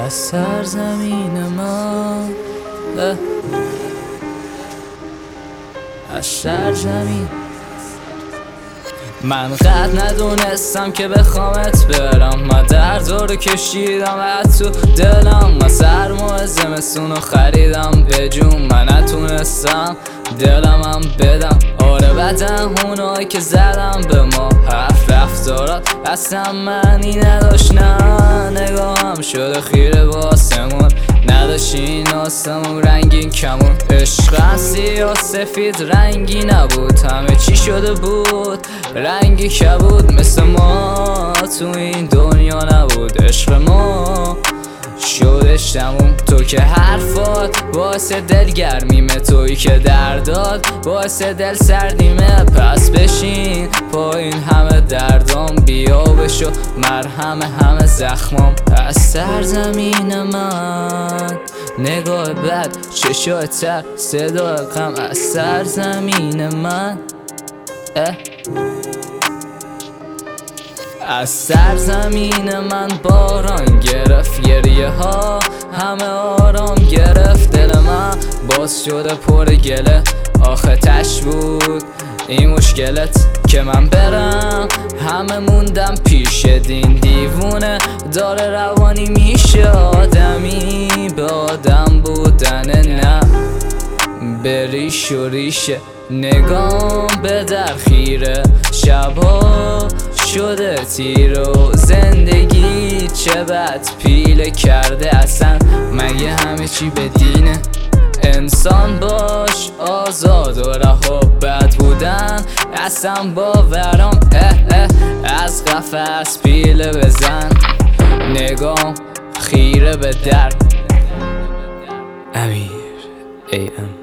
از سرزمین ما، از سرزمین. من قد ندونستم که بخوامت برم، من درد رو کشیدم و تو دلم. من سرماه زمستون رو خریدم به جون، من نتونستم دلمم بدم. آره بدن اونایی که زدم به ما، حرف رفتارات اصلا معنی نداشت. نه نگاهم شده خیره با آسمون، نداشت این آسمون رنگین کمون. عشق سیاه سفید رنگی نبود، همه چی شده بود رنگی کبود. مثل ما تو این دنیا نبود، عشق ما شدش تموم. تو که حرفات باعث دلگرمیمه، تویی که دردات باعث دل سردیمه. پس بشین پایین همه دردام، بیا بشو مرهم همه زخمام. از سرزمین من نگاه بد، چشای تر، صدای غم. از سرزمین من از سرزمین من باران گرفت، گریه ها همه آرام گرفت. دل من باز شده پر گله، آخه تش بود این مشکلت که من برم. همه موندم پیش دین، دیوونه داره روانی میشه. آدمی به آدم بودن نه، به ریش و ریشه نگام به در خیره. شبها شده تیر و زندگی چه بد پیله کرده. اصلا مگه همه چی به دینه؟ انسان باش آزاد و رها، بد بودن اصلا باورم. از قفس پیله بزن، نگام خیره به در. امیر AM